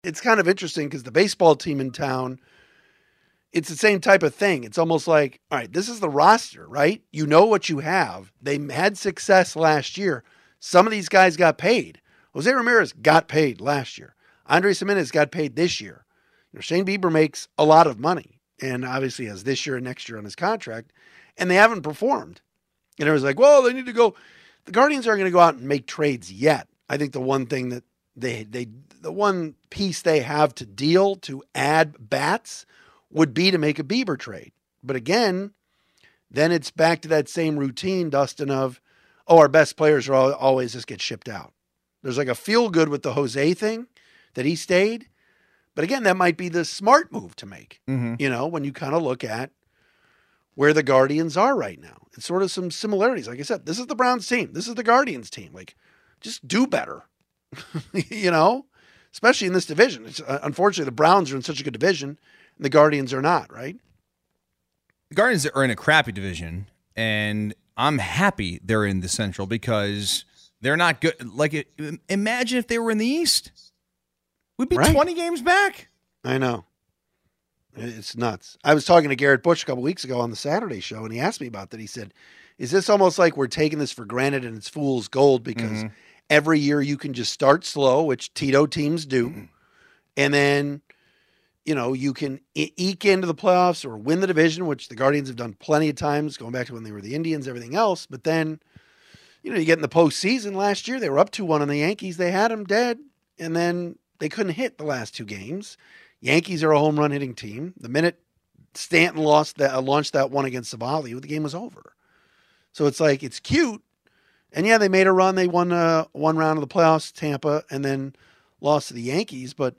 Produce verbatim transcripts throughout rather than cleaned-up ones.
it's kind of interesting because the baseball team in town, it's the same type of thing. It's almost like, all right, this is the roster, right? You know what you have. They had success last year. Some of these guys got paid. Jose Ramirez got paid last year. Andres Gimenez got paid this year. You know, Shane Bieber makes a lot of money and obviously has this year and next year on his contract, and they haven't performed. And it was like, well, they need to go. The Guardians aren't going to go out and make trades yet. I think the one thing that they, they, the one piece they have to deal to add bats would be to make a Bieber trade. But again, then it's back to that same routine, Dustin, of, oh, our best players are all, always just get shipped out. There's like a feel good with the Jose thing that he stayed. But again, that might be the smart move to make, mm-hmm. you know, when you kind of look at where the Guardians are right now. It's sort of some similarities. Like I said, this is the Browns team. This is the Guardians team. Like, just do better, you know, especially in this division. It's, uh, unfortunately, the Browns are in such a good division. The Guardians are not, right? The Guardians are in a crappy division, and I'm happy they're in the Central because they're not good. Like, it, imagine if they were in the East. We'd be right. twenty games back. I know. It's nuts. I was talking to Garrett Bush a couple weeks ago on the Saturday show, and he asked me about that. He said, is this almost like we're taking this for granted and it's fool's gold because mm-hmm. every year you can just start slow, which Tito teams do, mm-hmm. and then – you know, you can e- eke into the playoffs or win the division, which the Guardians have done plenty of times, going back to when they were the Indians, everything else. But then, you know, you get in the postseason last year, they were up two one on the Yankees. They had them dead, and then they couldn't hit the last two games. Yankees are a home run hitting team. The minute Stanton lost that, uh, launched that one against Savali, the game was over. So it's like, it's cute. And yeah, they made a run. They won uh, one round of the playoffs, Tampa, and then lost to the Yankees. But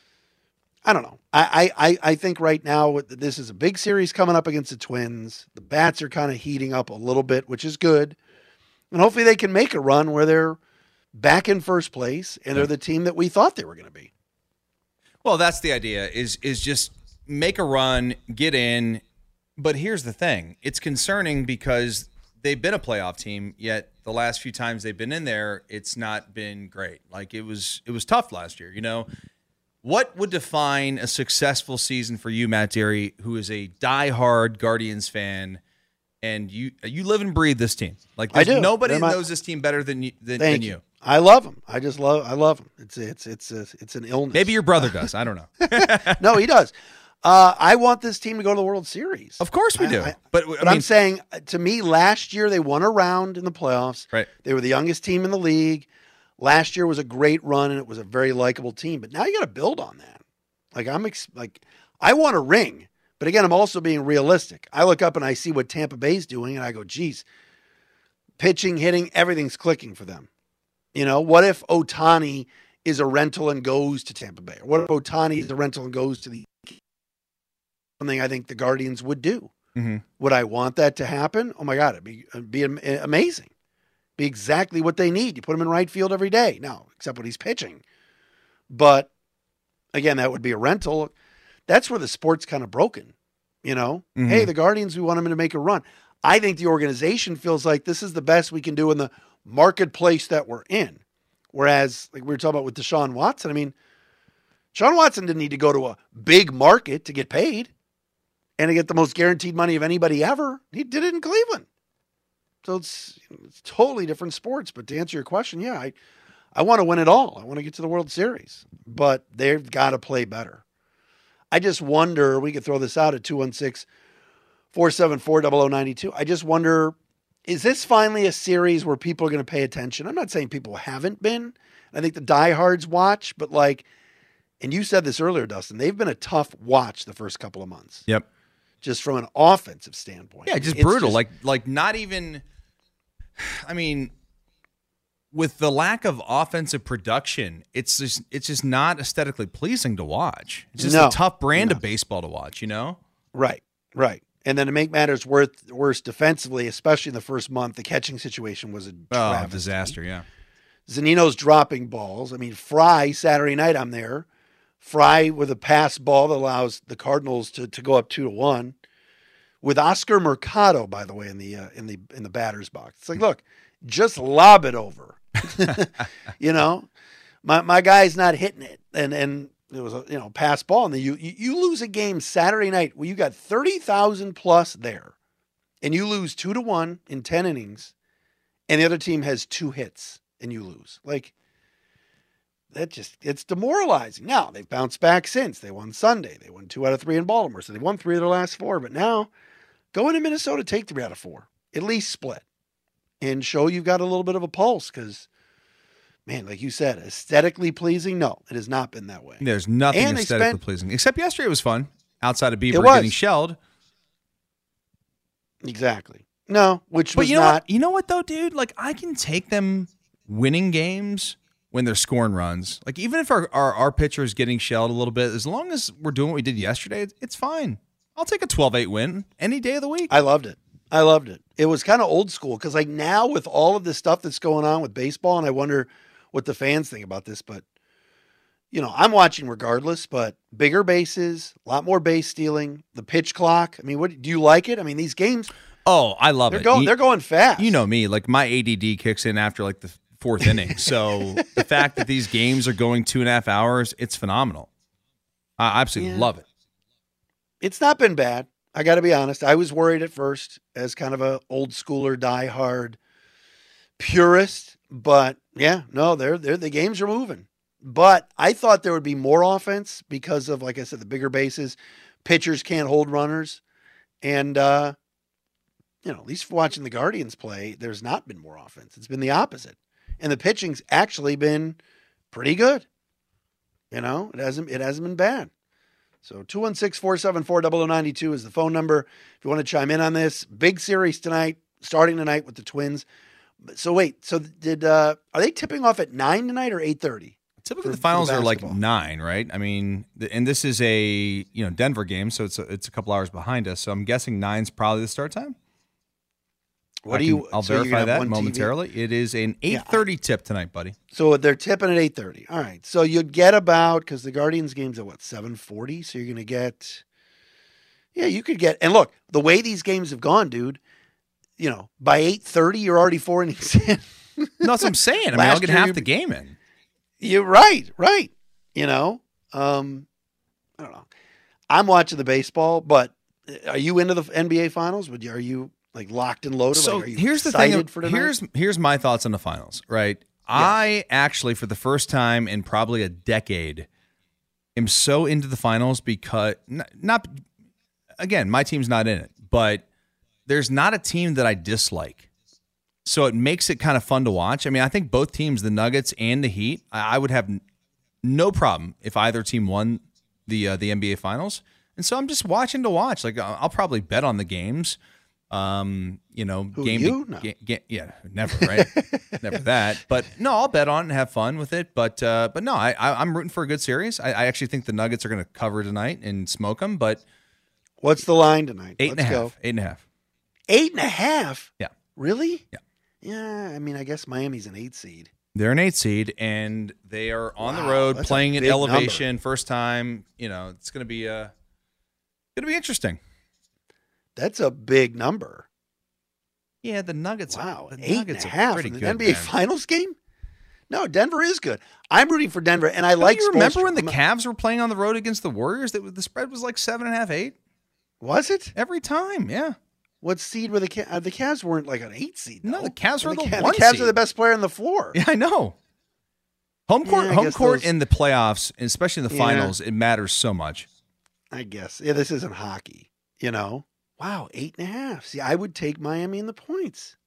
I don't know. I, I, I think right now this is a big series coming up against the Twins. The bats are kind of heating up a little bit, which is good. And hopefully they can make a run where they're back in first place and they're the team that we thought they were going to be. Well, that's the idea, is is just make a run, get in. But here's the thing. It's concerning because they've been a playoff team, yet the last few times they've been in there, it's not been great. Like it was it was tough last year, you know. What would define a successful season for you, Matt Deary, who is a diehard Guardians fan, and you you live and breathe this team? Like there's I do. Nobody my, knows this team better than you. Than, thank than you. you. I love them. I just love. I love them. It's it's it's a, it's an illness. Maybe your brother does. I don't know. No, he does. Uh, I want this team to go to the World Series. Of course we do. I, I, but but I mean, I'm saying, to me, last year they won a round in the playoffs. Right. They were the youngest team in the league. Last year was a great run, and it was a very likable team. But now you got to build on that. Like I'm ex- like I want a ring, but again, I'm also being realistic. I look up and I see what Tampa Bay's doing, and I go, geez, pitching, hitting, everything's clicking for them. You know, what if Ohtani is a rental and goes to Tampa Bay? Or what if Ohtani is a rental and goes to the something I think the Guardians would do? Mm-hmm. Would I want that to happen? Oh my God, it'd be it'd be amazing. Be exactly what they need. You put him in right field every day. No, except when he's pitching. But again, that would be a rental. That's where the sport's kind of broken. You know, mm-hmm. Hey, the Guardians, we want them to make a run. I think the organization feels like this is the best we can do in the marketplace that we're in. Whereas, like we were talking about with Deshaun Watson, I mean, Deshaun Watson didn't need to go to a big market to get paid and to get the most guaranteed money of anybody ever. He did it in Cleveland. So it's, it's totally different sports. But to answer your question, yeah, I, I want to win it all. I want to get to the World Series. But they've got to play better. I just wonder, we could throw this out at two one six, four seven four, zero zero nine two. I just wonder, is this finally a series where people are going to pay attention? I'm not saying people haven't been. I think the diehards watch, but like, and you said this earlier, Dustin, they've been a tough watch the first couple of months. Yep. Just from an offensive standpoint. Yeah, just it's brutal. Just, like, like not even, I mean, with the lack of offensive production, it's just it's just not aesthetically pleasing to watch. It's just no, a tough brand no. of baseball to watch, you know? Right, right. And then to make matters worse, worse defensively, especially in the first month, the catching situation was a oh, disaster, yeah. Zunino's dropping balls. I mean, Fry, Saturday night I'm there. Fry with a pass ball that allows the Cardinals to, to go up two to one. With Oscar Mercado, by the way, in the uh, in the in the batter's box. It's like, look, just lob it over. You know, my my guy's not hitting it, and and it was a you know pass ball, and then you you, you lose a game Saturday night where you got thirty thousand plus there, and you lose two to one in ten innings, and the other team has two hits and you lose. Like that just it's demoralizing. Now they've bounced back since they won Sunday. They won two out of three in Baltimore, so they won three of their last four. But now go into Minnesota, take three out of four, at least split, and show you've got a little bit of a pulse because. Man, like you said, aesthetically pleasing? No, it has not been that way. There's nothing And they aesthetically spent- pleasing. Except yesterday it was fun. Outside of Bieber It was. getting shelled. Exactly. No, which But was you know not. what? You know what though, dude? Like I can take them winning games when they're scoring runs. Like even if our, our, our pitcher is getting shelled a little bit, as long as we're doing what we did yesterday, it's, it's fine. I'll take a twelve eight win any day of the week. I loved it. I loved it. It was kind of old school because, like, now with all of this stuff that's going on with baseball, and I wonder what the fans think about this, but you know, I'm watching regardless. But bigger bases, a lot more base stealing, the pitch clock. I mean, what do you like it? I mean, these games Oh, I love they're it. going You- they're going fast. You know me, like my A D D kicks in after like the fourth inning. So the fact that these games are going two and a half hours, it's phenomenal. I absolutely Yeah. love it. It's not been bad. I got to be honest. I was worried at first as kind of a old schooler, diehard purist, but yeah, no, they're they're the games are moving. But I thought there would be more offense because of, like I said, the bigger bases. Pitchers can't hold runners, and uh, you know, at least watching the Guardians play, there's not been more offense. It's been the opposite, and the pitching's actually been pretty good. You know, it hasn't it hasn't been bad. So two one six, four seven four, zero zero nine two is the phone number. If you want to chime in on this, big series tonight, starting tonight with the Twins. So wait, so did uh, are they tipping off at nine tonight or eight thirty? Typically, For- the finals for are like basketball. nine, right? I mean, th- and this is a you know Denver game, so it's a, it's a couple hours behind us. So I'm guessing nine's probably the start time. What I do can- you? I'll so you're verify gonna have that one T V? momentarily. It is an eight thirty tip tonight, buddy. So they're tipping at eight thirty. All right. So you'd get about because the Guardians game's at what seven forty. So you're going to get. Yeah, you could get. And look, the way these games have gone, dude. You know, by eight thirty, you're already four innings in. No, that's what I'm saying. I mean, Last I'll get year half you- the game in. You're right, right. You know, um, I don't know. I'm watching the baseball, but are you into the N B A finals? Would you, are you like locked and loaded? So like, are you here's the excited thing. for tonight? Here's here's my thoughts on the finals. Right, I actually, for the first time in probably a decade, am so into the finals because not, not again, my team's not in it, but there's not a team that I dislike. So it makes it kind of fun to watch. I mean, I think both teams, the Nuggets and the Heat, I, I would have n- no problem if either team won the uh, the N B A Finals. And so I'm just watching to watch. Like I'll I'll probably bet on the games. Um, you know, Who, game, you? to, No. ga- ga- yeah, never, right? Never that. But no, I'll bet on it and have fun with it. But uh, but no, I, I I'm rooting for a good series. I, I actually think the Nuggets are going to cover tonight and smoke them. But What's the line tonight? eight and a Let's half, go. eight and a half. Eight and a half. Yeah. Really? Yeah. Yeah. I mean, I guess Miami's an eight seed. They're an eight seed, and they are on Wow, the road that's a playing at big elevation, first time. You know, it's going to be uh, going to be interesting. That's a big number. Yeah, the Nuggets. Wow, the eight and Nuggets a are half pretty in the good, N B A man. Finals game. No, Denver is good. I'm rooting for Denver, and I Don't like. you remember Spoelstra. when the I'm a- Cavs were playing on the road against the Warriors? That the spread was like seven and a half, eight Was it? every time. Yeah, What seed were the Cavs? Uh, the Cavs weren't like an eight seed. No, though. the Cavs were the Ca- one The Cavs seed. are the best player on the floor. yeah, I know. Home court, Yeah, I home guess court those- in the playoffs, and especially in the Yeah. finals, it matters so much. I guess. Yeah, this isn't hockey. You know. Wow, eight and a half. See, I would take Miami in the points.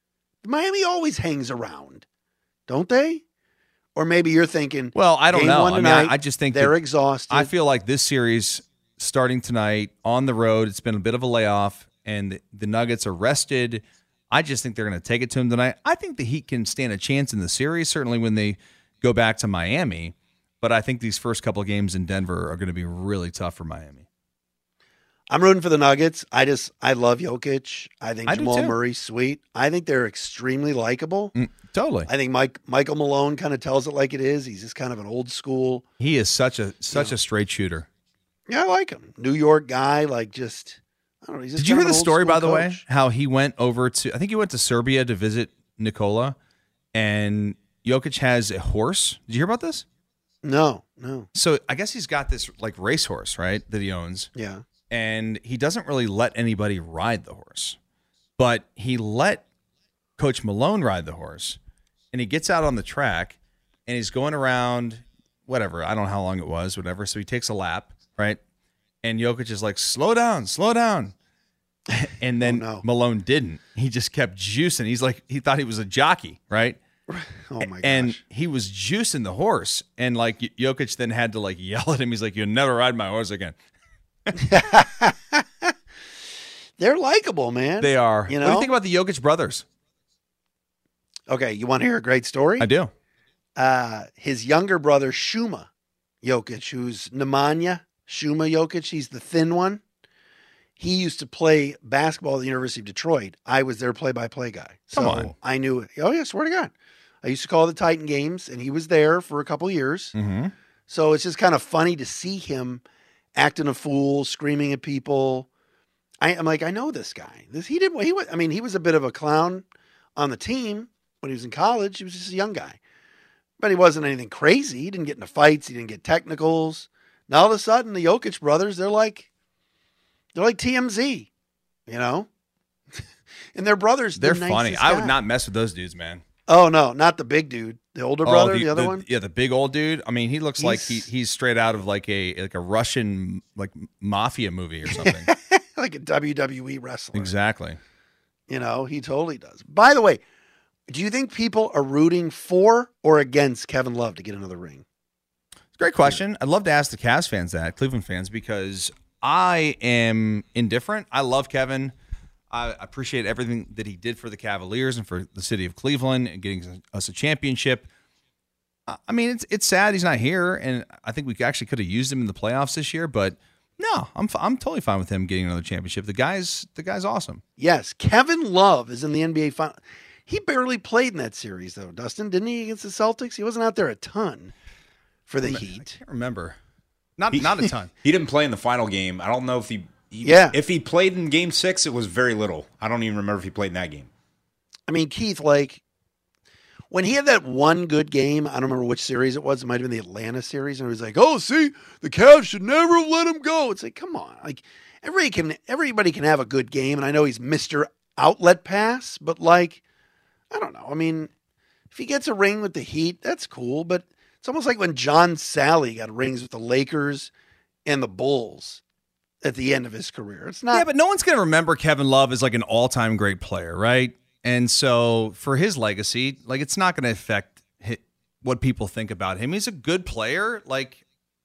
Miami always hangs around, don't they? Or maybe you're thinking, Well, I don't game know. one I mean, tonight, I, I just think they're that- exhausted. I feel like this series starting tonight on the road, it's been a bit of a layoff, and the, the Nuggets are rested. I just think they're going to take it to them tonight. I think the Heat can stand a chance in the series, certainly when they go back to Miami. But I think these first couple of games in Denver are going to be really tough for Miami. I'm rooting for the Nuggets. I just I love Jokic. I think I do Jamal too. Murray's sweet. I think they're extremely likable. Mm, totally. I think Mike Michael Malone kind of tells it like it is. He's just kind of an old school. He is such a such Yeah. a straight shooter. Yeah, I like him. New York guy, like just I don't know. He's just Did you kind hear of the an old story, school by the way, coach. how he went over to, I think he went to Serbia to visit Nikola, and Jokic has a horse. Did you hear about this? No, no. So I guess he's got this like racehorse, right, that he owns. Yeah. And he doesn't really let anybody ride the horse. But he let Coach Malone ride the horse. And he gets out on the track and he's going around, whatever. I don't know how long it was, whatever. So he takes a lap, right? And Jokic is like, slow down, slow down. And then oh, no. Malone didn't. He just kept juicing. He's like, he thought he was a jockey, right? Oh, my gosh. And he was juicing the horse. And like Jokic then had to like yell at him. He's like, you'll never ride my horse again. They're likable, man. They are. You know? What do you think about the Jokic brothers? Okay, you want to hear a great story? I do. Uh, his younger brother, Shuma Jokic, who's Nemanja Shuma Jokic, he's the thin one. He used to play basketball at the University of Detroit. I was their play-by-play guy. So Come on. I knew it. Oh, yeah, swear to God. I used to call the Titan games, and he was there for a couple years. Mm-hmm. So it's just kind of funny to see him acting a fool, screaming at people. I, I'm like, I know this guy. This he did. He was. I mean, he was a bit of a clown on the team when he was in college. He was just a young guy, but he wasn't anything crazy. He didn't get into fights. He didn't get technicals. Now all of a sudden, the Jokic brothers, they're like, they're like T M Z, you know. And their brothers, They're the funny. nicest I guy. would not mess with those dudes, man. Oh no, not the big dude. The older Oh, brother, the, other the, one. Yeah, the big old dude. I mean, he looks like he He's- he's straight out of like a like a Russian like mafia movie or something. Like a W W E wrestler. Exactly. You know, he totally does. By the way, do you think people are rooting for or against Kevin Love to get another ring? It's a great question. I'd love to ask the Cavs fans that, Cleveland fans, because I am indifferent. I love Kevin. I appreciate everything that he did for the Cavaliers and for the city of Cleveland and getting us a championship. I mean, it's it's sad he's not here, and I think we actually could have used him in the playoffs this year. But no, I'm I'm totally fine with him getting another championship. The guy's the guy's awesome. Yes, Kevin Love is in the N B A final. He barely played in that series, though, Dustin, didn't he, against the Celtics? He wasn't out there a ton for the I Heat. can't remember. Not He- not a ton. He didn't play in the final game. I don't know if he, he Yeah. if he played in game six, it was very little. I don't even remember if he played in that game. I mean, Keith, like, when he had that one good game, I don't remember which series it was. It might have been the Atlanta series, and he was like, "Oh, see, the Cavs should never have let him go." It's like, come on, like everybody can everybody can have a good game, and I know he's Mister Outlet Pass, but like, I don't know. I mean, if he gets a ring with the Heat, that's cool, but it's almost like when John Sally got rings with the Lakers and the Bulls at the end of his career. It's not. Yeah, but no one's going to remember Kevin Love as like an all-time great player, right? And so for his legacy, like it's not going to affect hi what people think about him. He's a good player. Like,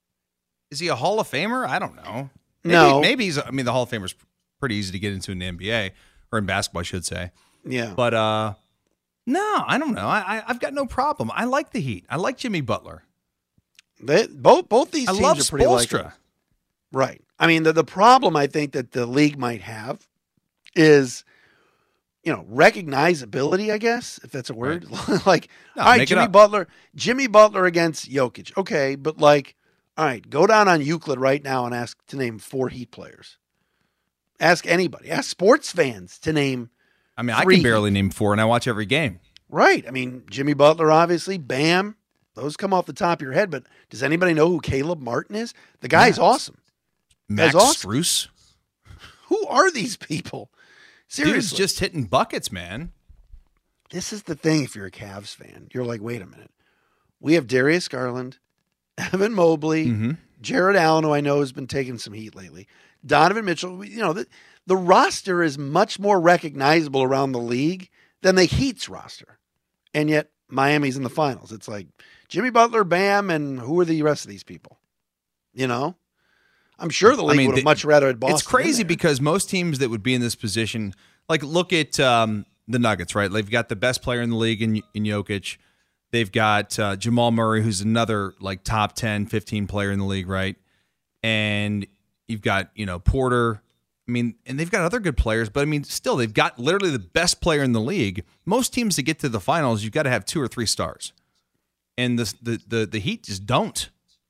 is he a Hall of Famer? I don't know. Maybe, No. Maybe he's, I mean, the Hall of Famer's pretty easy to get into in the N B A or in basketball, I should say. yeah. But uh, no, I don't know. I, I, I've got no problem. I like the Heat. I like Jimmy Butler. They, both both these I teams love are pretty likable. Spoelstra. Right. I mean, the, the problem I think that the league might have is, you know, recognizability, I guess, if that's a word. Like, No, all right, make it Jimmy up. Butler, Jimmy Butler against Jokic. Okay, but like, all right, go down on Euclid right now and ask to name four Heat players. Ask anybody. Ask sports fans to name. I mean, I Three can barely name four, and I watch every game. Right. I mean, Jimmy Butler, obviously, Bam. Those come off the top of your head, but does anybody know who Caleb Martin is? The guy's Yeah. awesome. Max awesome. Strus. Who are these people? Seriously. Dude's just hitting buckets, man. This is the thing if you're a Cavs fan. You're like, wait a minute. We have Darius Garland, Evan Mobley, Mm-hmm. Jared Allen, who I know has been taking some heat lately, Donovan Mitchell. You know, the, the roster is much more recognizable around the league than the Heat's roster. And yet Miami's in the finals. It's like Jimmy Butler, Bam, and who are the rest of these people? You know? I'm sure the league mean, would have the- much rather had Boston. It's crazy in there. because most teams that would be in this position, like look at um, the Nuggets, right? They've got the best player in the league in, in Jokic. They've got uh, Jamal Murray, who's another like top ten, fifteen player in the league, right? And you've got, you know, Porter. I mean, and they've got other good players, but I mean, still, they've got literally the best player in the league. Most teams to get to the finals, you've got to have two or three stars. And the the the, the Heat just don't.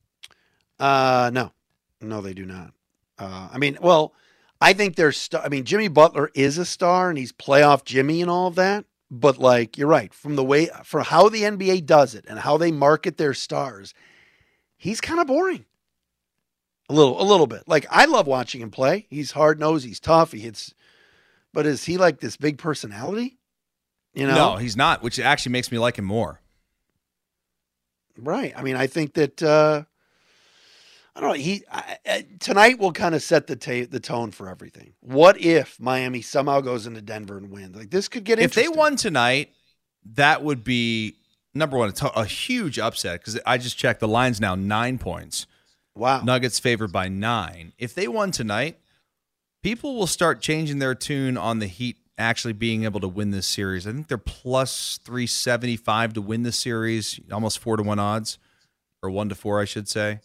Uh, no, no, they do not. Uh, I mean, well, I think they're. St- I mean, Jimmy Butler is a star, and he's playoff Jimmy and all of that. But like, you're right. From the way, for how the N B A does it and how they market their stars, he's kind of boring. A little, a little bit. Like, I love watching him play. He's hard-nosed. He's tough. He hits. But is he like this big personality? You know? No, he's not, which actually makes me like him more. Right. I mean, I think that, uh, I don't know, he, I, I, tonight will kind of set the ta- the tone for everything. What if Miami somehow goes into Denver and wins? Like, this could get If interesting. they won tonight, that would be, number one, a, to- a huge upset, because I just checked, the line's now nine points. Wow. Nuggets favored by nine. If they won tonight, people will start changing their tune on the Heat actually being able to win this series. I think they're plus three seventy-five to win the series, almost four to one odds, or one to four, I should say.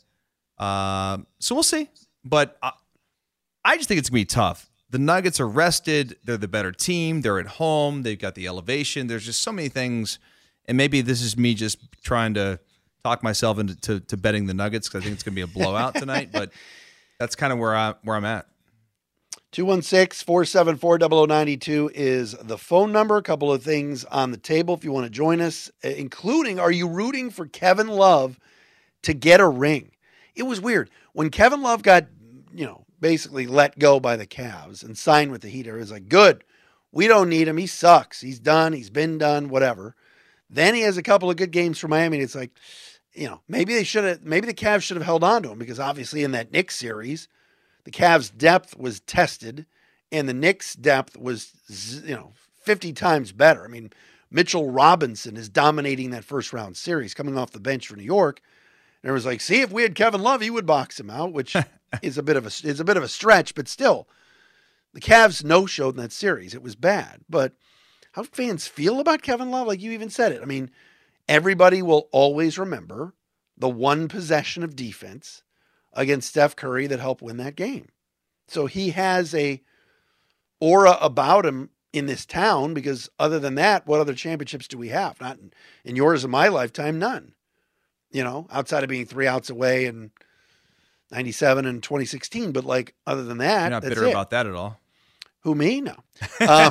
Uh, so we'll see. But I, I just think it's going to be tough. The Nuggets are rested. They're the better team. They're at home. They've got the elevation. There's just so many things. And maybe this is me just trying to talk myself into to, to betting the Nuggets, because I think it's going to be a blowout tonight. But that's kind of where, I, where I'm at. two one six, four seven four, zero zero nine two is the phone number. A couple of things on the table if you want to join us, including, are you rooting for Kevin Love to get a ring? It was weird. When Kevin Love got, you know, basically let go by the Cavs and signed with the Heat, it was like, good, we don't need him. He sucks. He's done. He's been done, whatever. Then he has a couple of good games for Miami, and it's like, you know, maybe they should have, maybe the Cavs should have held on to him, because obviously in that Knicks series, the Cavs' depth was tested, and the Knicks' depth was, you know, fifty times better. I mean, Mitchell Robinson is dominating that first-round series, coming off the bench for New York. And it was like, see, if we had Kevin Love, he would box him out, which is a bit of a is a bit of a stretch, but still, the Cavs no-showed in that series. It was bad. But how do fans feel about Kevin Love? Like you even said it. I mean, everybody will always remember the one possession of defense against Steph Curry that helped win that game. So he has a aura about him in this town, because other than that, what other championships do we have? Not in, in yours and my lifetime, none. You know, outside of being three outs away in ninety-seven and twenty sixteen. But like, other than that, You're not that's bitter it. about that at all. Who, me? No. Um,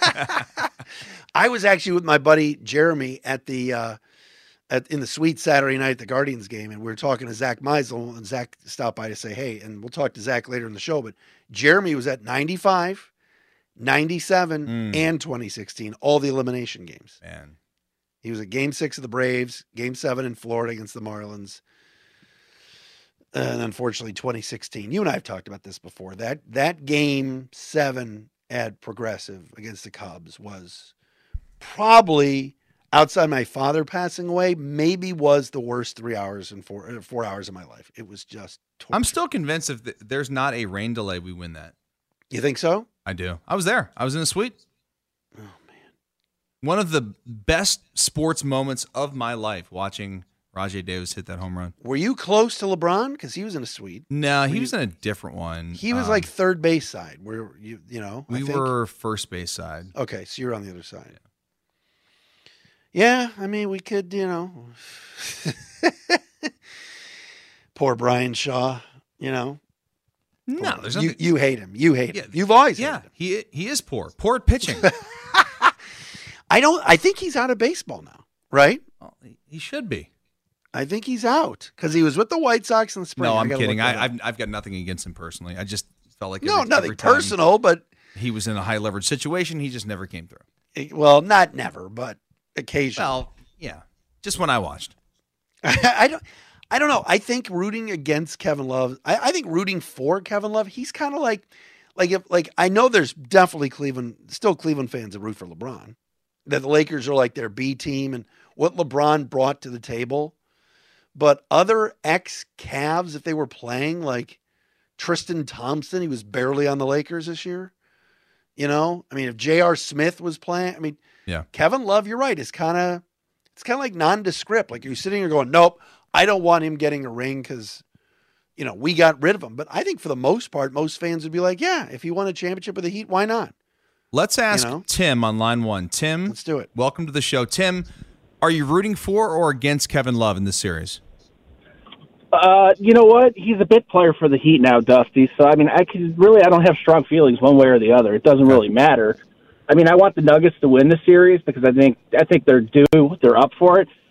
I was actually with my buddy Jeremy at the uh, at in the suite Saturday night at the Guardians game, and we were talking to Zach Meisel, and Zach stopped by to say, hey, and we'll talk to Zach later in the show, but Jeremy was at ninety-five, ninety-seven, Mm. and twenty sixteen, all the elimination games. Man. He was at game six of the Braves, game seven in Florida against the Marlins. And unfortunately, twenty sixteen. You and I have talked about this before. That that game seven at Progressive against the Cubs was probably, outside my father passing away, maybe was the worst three hours and four four hours of my life. It was just torture. I'm still convinced if th- there's not a rain delay, we win that. You think so? I do. I was there. I was in the suite. Oh, man. One of the best sports moments of my life, watching Rajay Davis hit that home run. Were you close to LeBron? Because he was in a suite. No, he Were was you- in a different one. He was Um, like third base side. Where you you know I we think. were first base side. Okay, so you're on the other side. Yeah, I mean, we could, you know. Poor Brian Shaw, you know. No, there's you, nothing. you hate him. You hate Yeah, him. You've always yeah, hated him. he he is poor. Poor at pitching. I don't. I think he's out of baseball now, right? Well, he should be. I think he's out because he was with the White Sox in the spring. No, I I'm gotta kidding. look that I, up. I've I've got nothing against him personally. I just felt like no, every, nothing every time personal, but he was in a high leverage situation, he just never came through. well, not never, but occasionally. Well, yeah, just when I watched. I don't. I don't know. I think rooting against Kevin Love. I, I think rooting for Kevin Love. He's kind of like, like if like I know there's definitely Cleveland, still Cleveland fans that root for LeBron. That the Lakers are like their B team and what LeBron brought to the table. But other ex-Cavs, if they were playing, like Tristan Thompson, he was barely on the Lakers this year. You know, I mean, if J R. Smith was playing, I mean, Yeah. Kevin Love, you're right. It's kind of, it's kind of like nondescript. Like you're sitting here going, nope, I don't want him getting a ring because, you know, we got rid of him. But I think for the most part, most fans would be like, yeah, if he won a championship with the Heat, why not? Let's ask You know? Tim on line one. Tim, Let's do it. welcome to the show. Tim, are you rooting for or against Kevin Love in this series? Uh, you know what? He's a bit player for the Heat now, Dusty. So I mean, I can really, I don't have strong feelings one way or the other. It doesn't really matter. I mean, I want the Nuggets to win the series because I think I think they're due. They're up for it.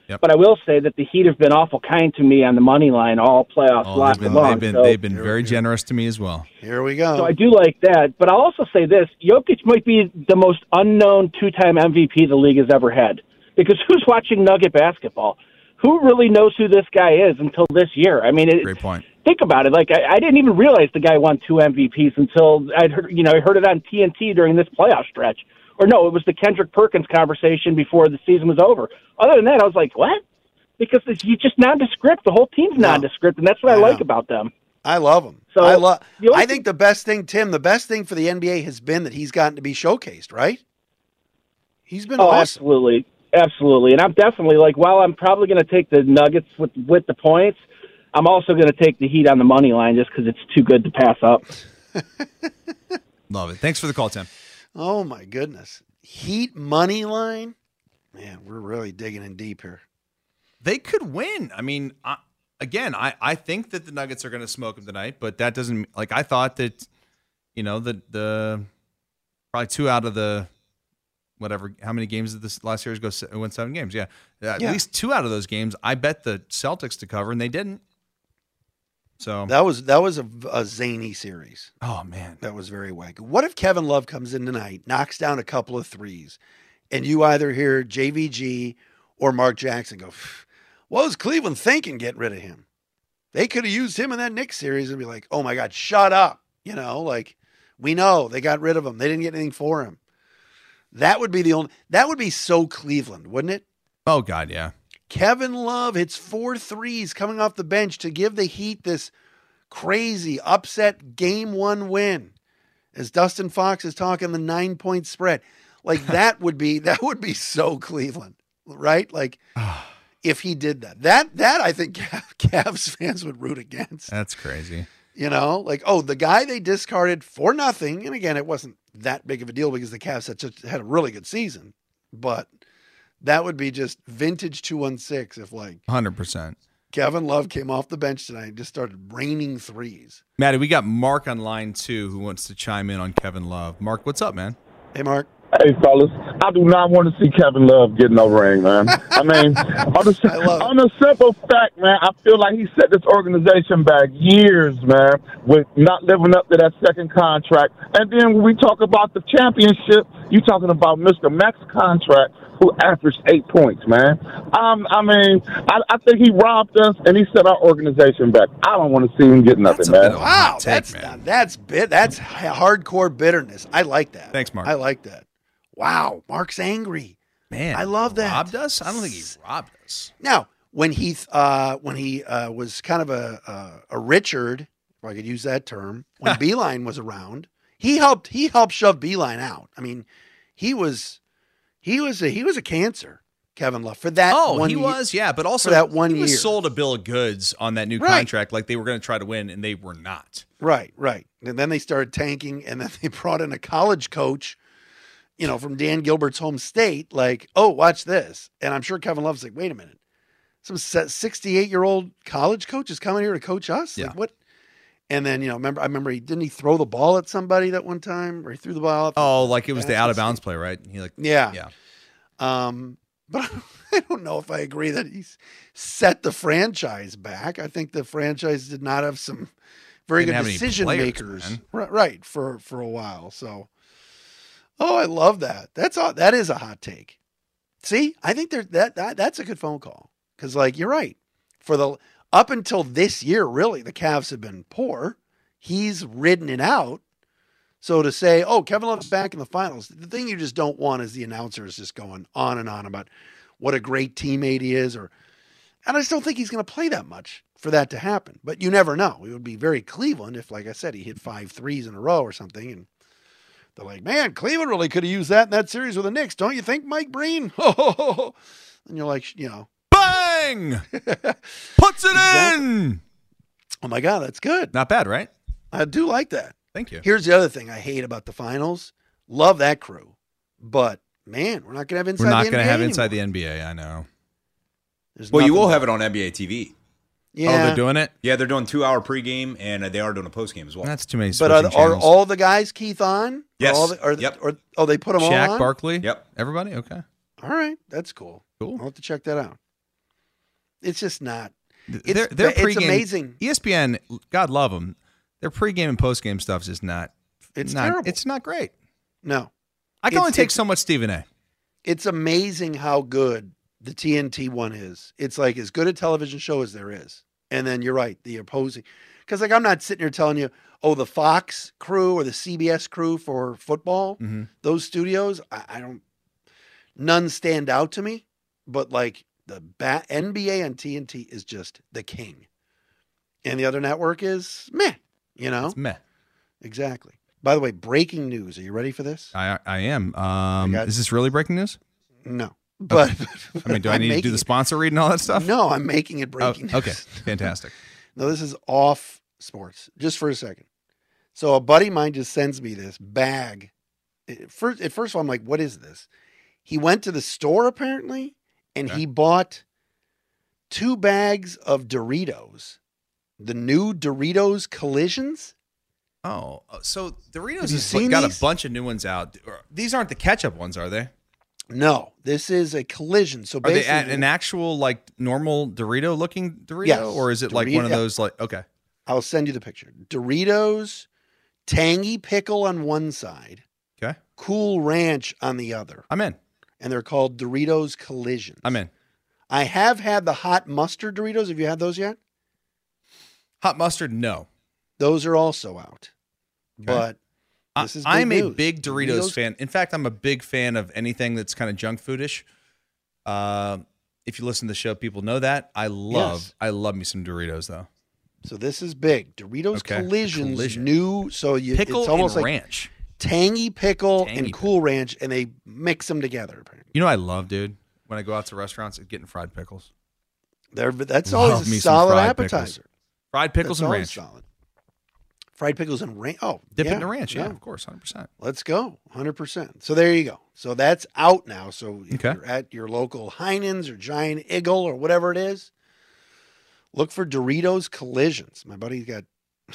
Yep. But I will say that the Heat have been awful kind to me on the money line all playoffs Oh, last they've been, long. they've been, so, they've been very generous to me as well. Here we go. so I do like that. But I'll also say this: Jokic might be the most unknown two-time M V P the league has ever had. Because who's watching Nugget basketball? Who really knows who this guy is until this year? I mean, it, Great point. think about it. Like I, I didn't even realize the guy won two M V Ps until I heard, you know, I heard it on T N T during this playoff stretch. Or no, it was the Kendrick Perkins conversation before the season was over. Other than that, I was like, what? Because it's, he's just nondescript. The whole team's No. nondescript, and that's what I, I like know. about them. I love him. So, I love. the only I think the best thing, Tim, the best thing for the N B A has been that he's gotten to be showcased. Right? He's been Oh, awesome. absolutely. Absolutely. And I'm definitely, like, while I'm probably going to take the Nuggets with, with the points, I'm also going to take the Heat on the money line just because it's too good to pass up. Love it. Thanks for the call, Tim. Oh my goodness, Heat money line. Man, we're really digging in deep here. They could win. I mean, I, again, I, I think that the Nuggets are going to smoke them tonight, but that doesn't like I thought that, you know, the the probably two out of the whatever how many games did this last series go se- win seven games? Yeah, at Yeah. least two out of those games. I bet the Celtics to cover, and they didn't. So That was that was a, a zany series. oh man, That was very wacky. What if Kevin Love comes in tonight, knocks down a couple of threes, and you either hear J V G or Mark Jackson go, what was Cleveland thinking getting rid of him? They could have used him in that Knicks series and be like, oh my God, shut up. You know, like, we know they got rid of him. They didn't get anything for him. That would be the only, that would be so Cleveland, wouldn't it? oh god, yeah. Kevin Love hits four threes coming off the bench to give the Heat this crazy upset game one win. As Dustin Fox is talking the nine point spread. Like that would be, that would be so Cleveland, right? Like if he did that, that, that I think Cavs fans would root against, That's crazy. you know, like, oh, the guy they discarded for nothing. And again, it wasn't that big of a deal because the Cavs had, such, had a really good season, but that would be just vintage two one six if like one hundred percent. Kevin Love came off the bench tonight and just started raining threes. Maddie, we got Mark on line two who wants to chime in on Kevin Love. Mark, what's up, man? Hey, Mark. Hey, fellas, I do not want to see Kevin Love get no ring, man. I mean, on the, I love it. on the simple fact, man, I feel like he set this organization back years, man, with not living up to that second contract. And then when we talk about the championship, you talking about Mister Max contract, who averaged eight points, man. Um, I mean, I, I think he robbed us, and he set our organization back. I don't want to see him get nothing, That's a man. bit of a Wow, hot take, that's man. not, that's bit that's hardcore bitterness. I like that. Thanks, Mark. I like that. Wow, Mark's angry. Man, I love that. Robbed us? I don't think he robbed us. Now, when he uh, when he uh, was kind of a, a a Richard, if I could use that term, when Beeline was around, he helped he helped shove Beeline out. I mean, he was he was a he was a cancer, Kevin Love, for that. Oh, one he ye- was, yeah, but also for that one he was year. sold a bill of goods on that new Right. contract, like they were going to try to win, and they were not. Right, right. And then they started tanking, and then they brought in a college coach, you know, from Dan Gilbert's home state, like, oh, watch this. And I'm sure Kevin Love's like, wait a minute. Some sixty-eight-year-old college coach is coming here to coach us? Yeah. Like, what? And then, you know, remember, I remember he, didn't he throw the ball at somebody that one time? Or he threw the ball? Oh, like it was the That's out of insane. bounds play, right? He like, Yeah. yeah. Um, but I don't know if I agree that he's set the franchise back. I think the franchise did not have some very Didn't good have any decision players, makers, man. right, right, for for a while. So, oh, I love that. That's all. That is a hot take. See, I think there that, that that's a good phone call because, like, you're right. For the up until this year, really, the Cavs have been poor. He's ridden it out. So to say, oh, Kevin Love's back in the finals, the thing you just don't want is the announcers just going on and on about what a great teammate he is. Or, and I just don't think he's going to play that much for that to happen. But you never know. It would be very Cleveland if, like I said, he hit five threes in a row or something. And they're like, man, Cleveland really could have used that in that series with the Knicks. Don't you think, Mike Breen? And you're like, you know, Bang! Puts it Exactly. in! oh my God, that's good. Not bad, right? I do like that. Thank you. Here's the other thing I hate about the finals. Love that crew. But, man, we're not going to have inside We're not the going to N B A have inside anymore. the N B A, I know. There's Well, you nothing- will have it on N B A T V. Yeah. Oh, they're doing it? Yeah, they're doing two-hour pregame, and uh, they are doing a postgame as well. That's too many But are, switching are channels. all the guys, Keith, on? Yes. Are all the, are, Yep. or, oh, they put them all Shaq, on? Barkley? Yep. Everybody? Okay. All right. That's cool. Cool. I'll have to check that out. It's just not. It's, Their, their it's pregame, amazing. E S P N, God love them. Their pregame and postgame stuff is just not. It's not, terrible. It's not great. No. I can It's- only take it's- so much Stephen A. It's amazing how good the T N T one is. It's like as good a television show as there is. And then you're right, the opposing. Because like I'm not sitting here telling you, oh, the Fox crew or the C B S crew for football, Mm-hmm. those studios, I, I don't, none stand out to me. But like the ba- N B A on T N T is just the king. And the other network is meh, you know? It's meh. Exactly. By the way, breaking news. Are you ready for this? I I am. Um, got- is this really breaking news? No. But I mean, do I I'm need to do making the it- sponsor read and all that stuff? No, I'm making it Oh, breaking news. okay, fantastic. No, this is off sports. Just for a second. So a buddy of mine just sends me this bag. At first, at first of all, I'm like, what is this? He went to the store apparently, and Okay. he bought two bags of Doritos. The new Doritos Collisions. Oh, so Doritos Have you has seen got these? a bunch of new ones out. These aren't the ketchup ones, are they? No, this is a collision. So Are they basically, a- an actual like normal Dorito looking Dorito, Yes. or is it like Dorito- one of yeah. those like okay? I'll send you the picture. Doritos, tangy pickle on one side, Okay, Cool Ranch on the other. I'm in. And they're called Doritos Collisions. I'm in. I have had the hot mustard Doritos. Have you had those yet? Hot mustard, no. Those are also out. But I, this is big I'm a news. big Doritos, Doritos- fan. In fact, I'm a big fan of anything that's kind of junk foodish. Uh, if you listen to the show, people know that. I love, Yes. I love me some Doritos though. So this is big. Doritos Okay. Collisions, Collision. new. So you, Pickle it's almost and like ranch. tangy pickle Tangy and Cool Ranch, and they mix them together. Apparently, You know what I love, dude? When I go out to restaurants, is getting fried pickles. They're, that's Love always me a some solid fried appetizer. pickles. Fried pickles That's and always ranch. solid. Fried pickles and ranch. Oh, Dip yeah, it in the ranch, yeah, no. of course, one hundred percent. Let's go, one hundred percent. So there you go. So that's out now. So if Okay. you're at your local Heinen's or Giant Eagle or whatever it is, look for Doritos Collisions. My buddy's got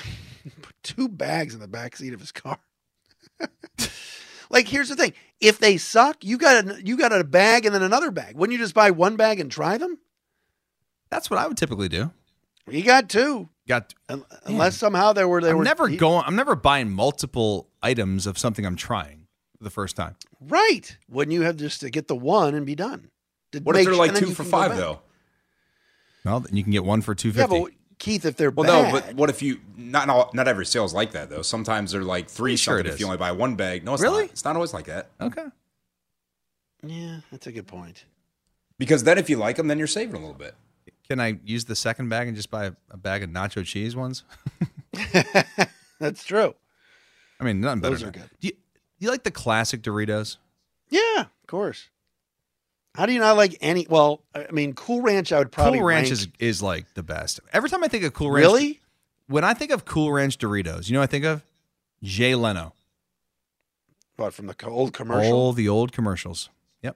two bags in the back seat of his car. Like, here's the thing: if they suck, you got a you got a bag and then another bag. Wouldn't you just buy one bag and try them? That's what I would typically do. You got two, Got Un- unless somehow they were they I'm were never going. I'm never buying multiple items of something I'm trying for the first time. right. Wouldn't you have just to get the one and be done? To What if make they're sure- like and then two you for can go five back. though? Well, then you can get one for two Yeah, fifty. but Keith, if they're Well, bad, no, but what if you not all, not every sale's like that though. Sometimes they're like three Sure something it if you is. only buy one bag. No, it's Really? not. It's not always like that. Okay. yeah, that's a good point. Because then if you like them, then you're saving a little bit. Can I use the second bag and just buy a, a bag of nacho cheese ones? That's true. I mean, nothing better. Those are than- good. Do you, do you like the classic Doritos? Yeah, of course. How do you not like any? Well, I mean, Cool Ranch, I would probably Cool Ranch rank- is, is like the best. Every time I think of Cool Ranch, really. when I think of Cool Ranch Doritos, you know what I think of? Jay Leno. What, from the co- old commercial? All the old commercials. Yep.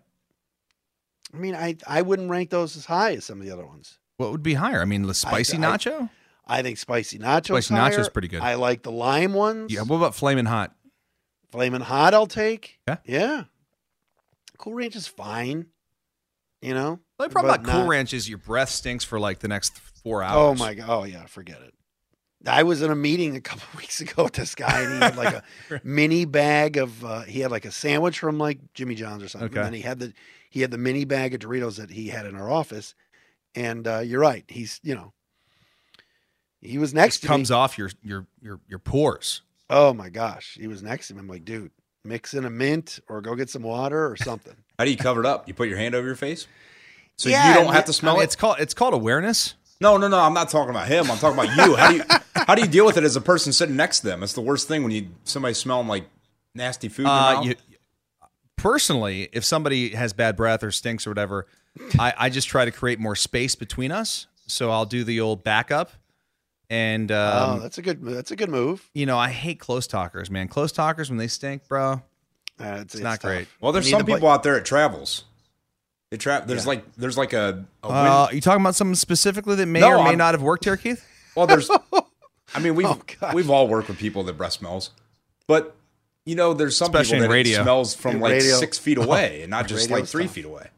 I mean, I I wouldn't rank those as high as some of the other ones. What would be higher? I mean, the spicy I- nacho? I think spicy nacho. Spicy nacho's pretty good. I like the lime ones. Yeah. What about Flamin' Hot? Flamin' Hot, I'll take. Yeah. Yeah. Cool Ranch is fine. You know. The only problem but about Cool not- Ranch is your breath stinks for like the next four hours. Oh my god! Oh yeah, forget it. I was in a meeting a couple of weeks ago with this guy, and he had like a mini bag of. Uh, he had like a sandwich from like Jimmy John's or something. Okay. And then he had the he had the mini bag of Doritos that he had in our office. And uh, you're right. He's you know. He was next It to comes me. off your your your your pores. Oh my gosh, he was next to me. I'm like, dude, mix in a mint or go get some water or something. How do you cover it up? You put your hand over your face, so Yeah, you don't and have it- to I smell mean, it. it's called it's called awareness. No, no, no. I'm not talking about him. I'm talking about you. How do you how do you deal with it as a person sitting next to them? It's the worst thing when you somebody smelling like nasty food. In your Uh, mouth. you, personally, if somebody has bad breath or stinks or whatever, I, I just try to create more space between us. So I'll do the old backup, and oh, um, that's a good. That's a good move. you know I hate close talkers, man. Close talkers when they stink, bro. Uh, it's, It's not tough. great. well, there's You some need to people bite- out there at travels. They trap. There's Yeah. like there's like a, a wind- Uh, you talking about something specifically that may No, or may I'm- not have worked here, Keith? Well, there's. I mean, we've Oh, gosh. we've all worked with people that breath smells, but you know, there's some Especially people in that radio. it smells from In like radio. six feet away and not just Radio like three stuff. feet away.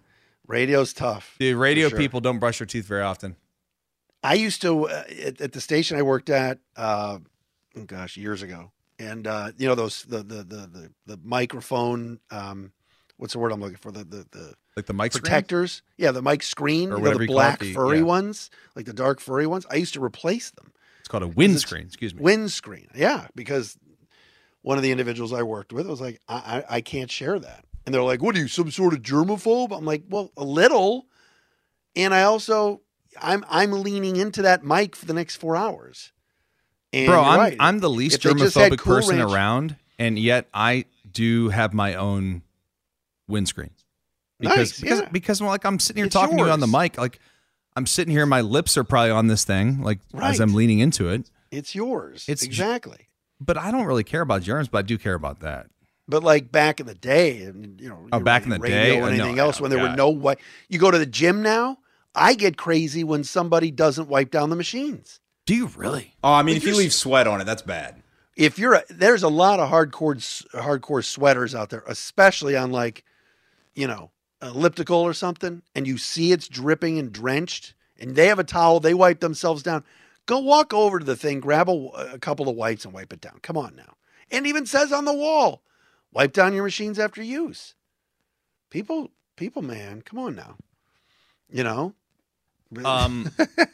Radio's tough. The radio sure. people don't brush their teeth very often. I used to uh, at, at the station I worked at. Uh, oh gosh, years ago, and uh, you know those the the the the, the microphone. Um, what's the word I'm looking for? The the the Like the mic screen? protectors. Yeah, the mic screen. Or You know, whatever the you call it, black the- furry yeah. ones, like the dark furry ones. I used to replace them. It's called a windscreen. Excuse me. Windscreen. Yeah, because one of the individuals I worked with was like, I, I, I can't share that. And they're like, what are you, some sort of germaphobe? I'm like, well, a little. And I also, I'm I'm leaning into that mic for the next four hours. And Bro, you're I'm right. I'm the least If they just had germophobic Cool person Ranch- around, and yet I do have my own windscreen. Because Nice, because, yeah. because well, like I'm sitting here It's talking to you on the yours. mic, like I'm sitting here, my lips are probably on this thing, like Right. as I'm leaning into it. It's yours. It's- exactly. But I don't really care about germs, but I do care about that. But like back in the day, and you know, Oh, your back in the radio day? or Uh, anything no, else, oh, when there were God. no white, you go to the gym now. I get crazy when somebody doesn't wipe down the machines. Do you really? Oh, I mean, Like if you you're- leave sweat on it, that's bad. If you're a, there's a lot of hardcore hardcore sweaters out there, especially on like, you know, elliptical or something, and you see it's dripping and drenched, and they have a towel, they wipe themselves down. Go walk over to the thing, grab a, a couple of wipes and wipe it down. Come on now. And it even says on the wall, wipe down your machines after use. People, people, man, come on now. You know? Um,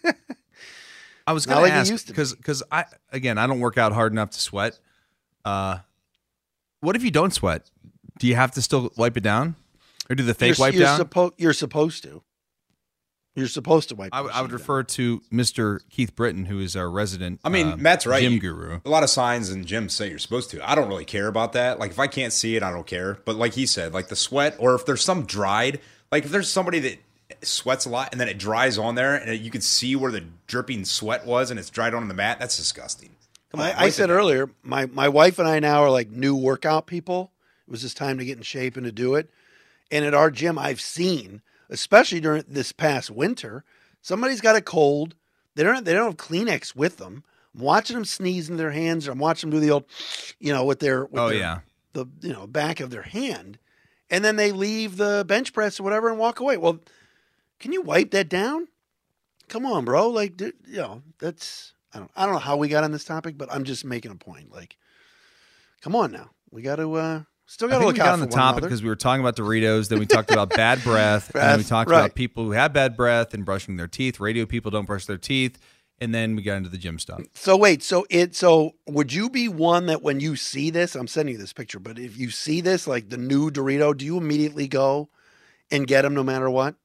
I was Not going like to it ask used to be. because because I again I don't work out hard enough to sweat. Uh, what if you don't sweat? Do you have to still wipe it down, or do the fake you're, wipe you're down? suppo- you're supposed to. You're supposed to wipe. I, the would- I would machine refer to Mister Keith Britton, who is our resident. I mean, uh, Matt's right. gym You- guru. A lot of signs in gyms say you're supposed to. I don't really care about that. Like, if I can't see it, I don't care. But like he said, like the sweat, or if there's some dried, like if there's somebody that sweats a lot and then it dries on there and you can see where the dripping sweat was and it's dried on the mat, that's disgusting. Come on, I, wipe I it said down. earlier, my, my wife and I now are like new workout people. It was just time to get in shape and to do it. And at our gym, I've seen, especially during this past winter, somebody's got a cold. They don't they don't have Kleenex with them. I'm watching them sneeze in their hands, or I'm watching them do the old, you know, with their with Oh their, yeah, the you know back of their hand, and then they leave the bench press or whatever and walk away. Well, can you wipe that down? Come on, bro. Like, you know, that's I don't I don't know how we got on this topic, but I'm just making a point. Like, come on now, we got to uh, still I got to think look we got out on for the one topic another. because we were talking about Doritos, then we talked about bad breath, and then we Breath, talked right. about people who have bad breath and brushing their teeth. Radio people don't brush their teeth, and then we got into the gym stuff. So wait, so it so would you be one that when you see this, I'm sending you this picture, but if you see this like the new Dorito, do you immediately go and get them no matter what?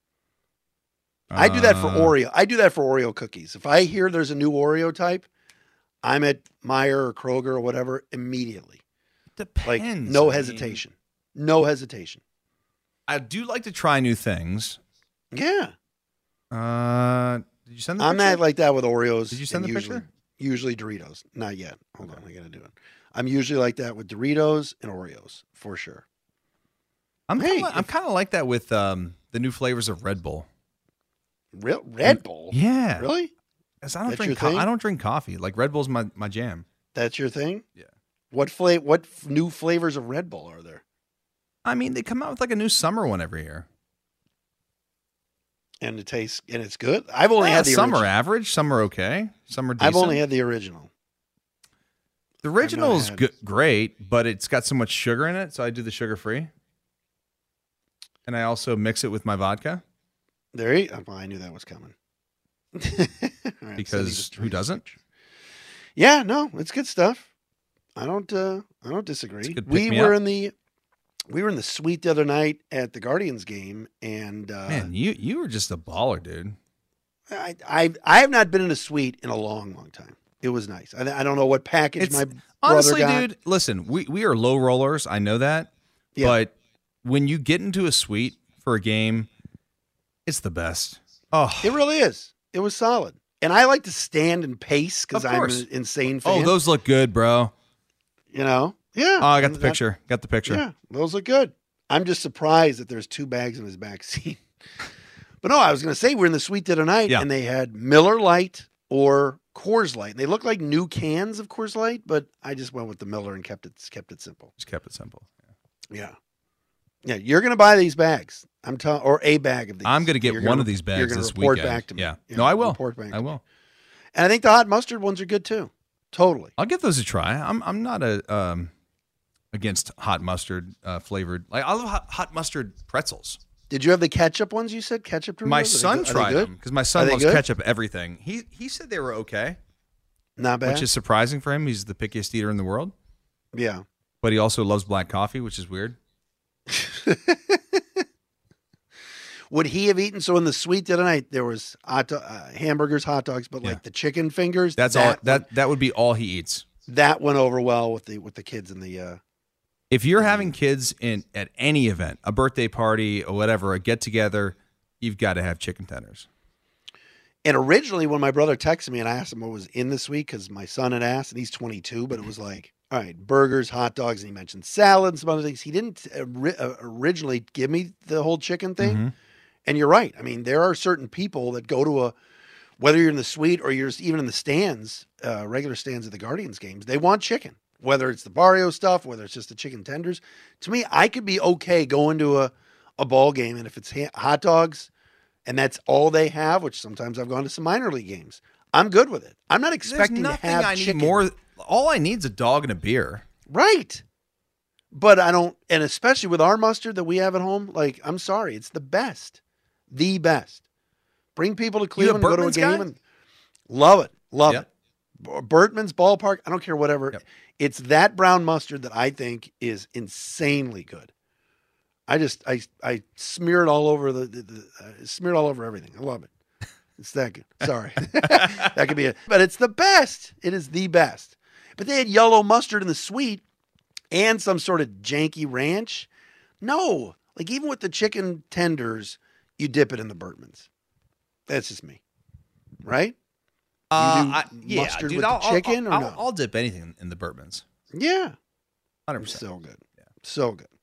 I do that for Uh, Oreo. I do that for Oreo cookies. If I hear there's a new Oreo type, I'm at Meijer or Kroger or whatever immediately. Like Depends. no I mean, hesitation. No hesitation. I do like to try new things. Yeah. Uh, did you send the I'm picture? not like that with Oreos. Did you send and the usually, picture? Usually Doritos. Not yet. Hold on, I gotta do it. I'm usually like that with Doritos and Oreos for sure. I'm Hey, kinda, I'm if- kind of like that with um, the new flavors of Red Bull. Real Red Bull. Yeah, Really? 'Cause I don't That's drink. your Co- thing? I don't drink coffee. Like Red Bull's my, my jam. That's your thing? Yeah. What flavor? What f- new flavors of Red Bull are there? I mean, they come out with like a new summer one every year. And it tastes and it's good. I've only Yeah, had the some are original. average, some are okay, some are decent. I've only had the original. the original's had- good, great, but it's got so much sugar in it, so I do the sugar free, and I also mix it with my vodka There you oh, well, I knew that was coming. All right, send you because this who doesn't? Yeah, no, it's good stuff. I don't uh I don't disagree. It's a good We pick me were up. in the we were in the suite the other night at the Guardians game, and uh Man, you you were just a baller, dude. I, I I have not been in a suite in a long, long time. It was nice. I, I don't know what package It's my brother honestly, got. dude. Listen, we we are low rollers. I know that, Yeah. but when you get into a suite for a game, it's the best. Oh, It really is. It was solid. And I like to stand and pace because Of I'm course. an insane fan. oh, those look good, bro. you know? Yeah. Oh, I got the That- picture. Got the picture. Yeah, those look good. I'm just surprised that there's two bags in his back seat. But no, I was going to say we're in the suite the other night, Yeah. and they had Miller Lite or Coors Light. They look like new cans of Coors Light, but I just went with the Miller and kept it kept it simple. Just kept it simple. Yeah. Yeah, you're going to buy these bags. I'm telling, or a bag of these. I'm going to get You're one gonna- of these you're bags gonna this report weekend. back to me. Yeah. Yeah, No, I will. report back to I me. will. And I think the hot mustard ones are good too. Totally. I'll give those a try. I'm I'm not a um against hot mustard uh, flavored. Like I love hot, hot mustard pretzels. Did you have the ketchup ones? You said ketchup. My Doritos? Are they son good? Are they tried good? them because my Are son they loves good? ketchup everything. He he said they were okay, Not bad. which is surprising for him. He's the pickiest eater in the world, yeah. but he also loves black coffee, which is weird. Would he have eaten? So in the suite the other night, there was hot do- uh, hamburgers, hot dogs, but Yeah. like the chicken fingers. That's that all. went- That that would be all he eats. that went over well with the with the kids in the. Uh, If you're having kids in at any event, a birthday party or whatever, a get together, you've got to have chicken tenders. and originally, when my brother texted me and I asked him what was in the suite because my son had asked, and he's twenty-two, but it was like, all right, burgers, hot dogs, and he mentioned salad and some other things. He didn't ori- uh, originally give me the whole chicken thing. Mhm. And you're right. I mean, there are certain people that go to a, whether you're in the suite or you're just even in the stands, uh, regular stands at the Guardians games, they want chicken. Whether it's the Barrio stuff, whether it's just the chicken tenders. To me, I could be okay going to a, a ball game, and if it's ha- hot dogs and that's all they have, which sometimes I've gone to some minor league games, I'm good with it. I'm not expecting There's to nothing have I need chicken. more. All I need is a dog and a beer. Right. But I don't, and especially with our mustard that we have at home, like, I'm sorry, it's the best. The best. Bring people to Cleveland, go to a Bertman's game, guy? and love it. Love Yeah. it. B- Bertman's Ballpark, I don't care, whatever. Yep. It's that brown mustard that I think is insanely good. I just, I I smear it all over the, the, the uh, smear it all over everything. I love it. It's that good. Sorry. That could be it. But it's the best. It is the best. But they had yellow mustard in the suite and some sort of janky ranch. No. Like even with the chicken tenders, you dip it in the Bertman's. That's just me. Right? Uh, do I, yeah, mustard dude, with the I'll, chicken I'll, or I'll, no? I'll dip anything in the Bertman's. Yeah. one hundred percent. So good. So good.